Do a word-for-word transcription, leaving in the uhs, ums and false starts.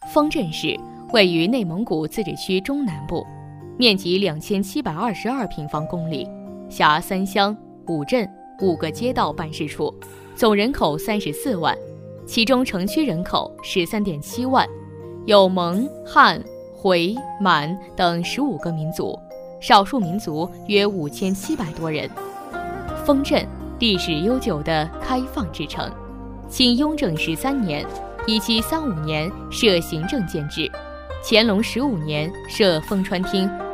丰镇市位于内蒙古自治区中南部，面积两千七百二十二平方公里，辖三乡五镇五个街道办事处，总人口三十四万，其中城区人口十三点七万，有蒙、汉、回、满等十五个民族，少数民族约五千七百多人。丰镇历史悠久的开放之城，清雍正十三年（一七三五年）设行政监制，乾隆十五年设丰川厅